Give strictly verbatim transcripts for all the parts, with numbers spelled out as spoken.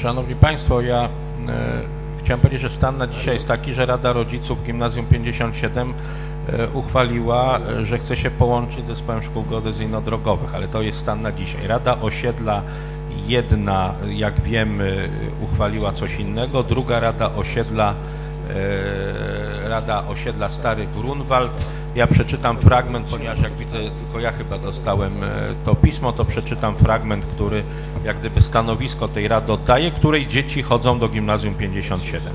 Szanowni Państwo, ja e, chciałem powiedzieć, że stan na dzisiaj jest taki, że Rada Rodziców Gimnazjum pięćdziesiąt siedem e, uchwaliła, e, że chce się połączyć z Zespołem Szkół Geodezyjno-Drogowych, ale to jest stan na dzisiaj. Rada Osiedla jedna, jak wiemy, uchwaliła coś innego, druga Rada Osiedla e, Rada Osiedla Stary Grunwald. Ja przeczytam fragment, ponieważ jak widzę, tylko ja chyba dostałem to pismo, to przeczytam fragment, który jak gdyby stanowisko tej Rady oddaje, której dzieci chodzą do Gimnazjum pięćdziesiąt siedem.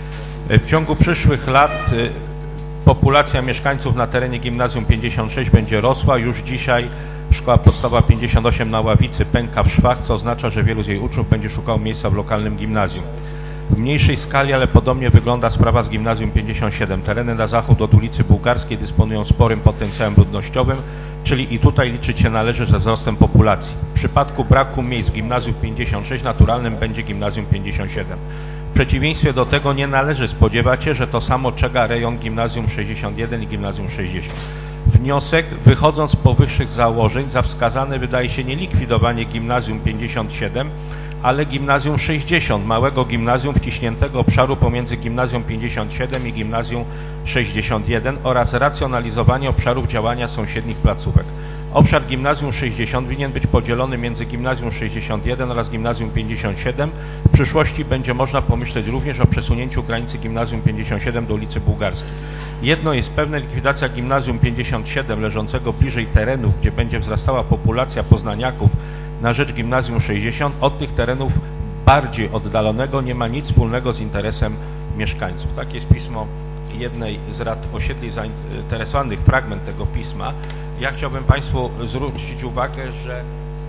W ciągu przyszłych lat populacja mieszkańców na terenie Gimnazjum pięćdziesiąt sześć będzie rosła. Już dzisiaj Szkoła Podstawowa pięćdziesiąt osiem na Ławicy pęka w szwach, co oznacza, że wielu z jej uczniów będzie szukało miejsca w lokalnym gimnazjum. W mniejszej skali, ale podobnie wygląda sprawa z Gimnazjum pięćdziesiąt siedem. Tereny na zachód od ulicy Bułgarskiej dysponują sporym potencjałem ludnościowym, czyli i tutaj liczyć się należy ze wzrostem populacji. W przypadku braku miejsc w Gimnazjum pięćdziesiąt sześć naturalnym będzie Gimnazjum pięćdziesiąt siedem. W przeciwieństwie do tego nie należy spodziewać się, że to samo czeka rejon Gimnazjum sześćdziesiąt jeden i Gimnazjum sześćdziesiąt. Wniosek, wychodząc z powyższych założeń, za wskazane wydaje się nie likwidowanie Gimnazjum pięćdziesiąt siedem, ale Gimnazjum sześćdziesiąt, małego gimnazjum wciśniętego obszaru pomiędzy Gimnazjum pięćdziesiąt siedem i Gimnazjum sześćdziesiąt jeden oraz racjonalizowanie obszarów działania sąsiednich placówek. Obszar Gimnazjum sześćdziesiąt winien być podzielony między Gimnazjum sześćdziesiąt jeden oraz Gimnazjum pięćdziesiąt siedem. W przyszłości będzie można pomyśleć również o przesunięciu granicy Gimnazjum pięćdziesiąt siedem do ulicy Bułgarskiej. Jedno jest pewne, likwidacja Gimnazjum pięćdziesiąt siedem leżącego bliżej terenów, gdzie będzie wzrastała populacja poznaniaków, na rzecz Gimnazjum sześćdziesiąt, od tych terenów bardziej oddalonego nie ma nic wspólnego z interesem mieszkańców. Takie jest pismo jednej z rad osiedli zainteresowanych, fragment tego pisma. Ja chciałbym Państwu zwrócić uwagę, że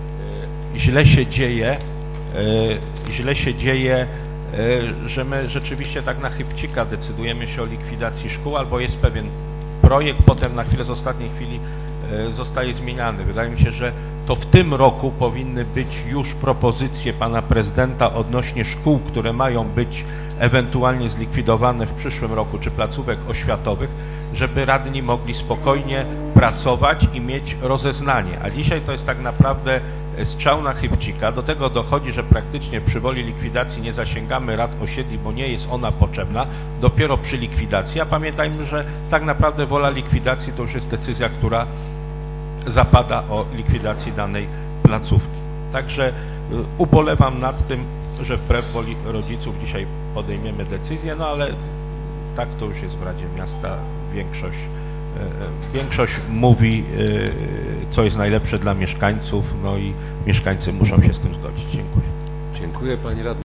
y, źle się dzieje, y, źle się dzieje, y, że my rzeczywiście tak na chybcika decydujemy się o likwidacji szkół, albo jest pewien projekt, potem na chwilę z ostatniej chwili y, zostaje zmieniany. Wydaje mi się, że to w tym roku powinny być już propozycje pana prezydenta odnośnie szkół, które mają być ewentualnie zlikwidowane w przyszłym roku, czy placówek oświatowych, żeby radni mogli spokojnie pracować i mieć rozeznanie. A dzisiaj to jest tak naprawdę strzał na chybcika. Do tego dochodzi, że praktycznie przy woli likwidacji nie zasięgamy rad osiedli, bo nie jest ona potrzebna, dopiero przy likwidacji. A pamiętajmy, że tak naprawdę wola likwidacji to już jest decyzja, która zapada o likwidacji danej placówki. Także ubolewam nad tym, że wbrew woli rodziców dzisiaj podejmiemy decyzję, no ale tak to już jest w Radzie Miasta. Większość, większość mówi, co jest najlepsze dla mieszkańców, no i mieszkańcy muszą się z tym zgodzić. Dziękuję. Dziękuję, Pani Radny.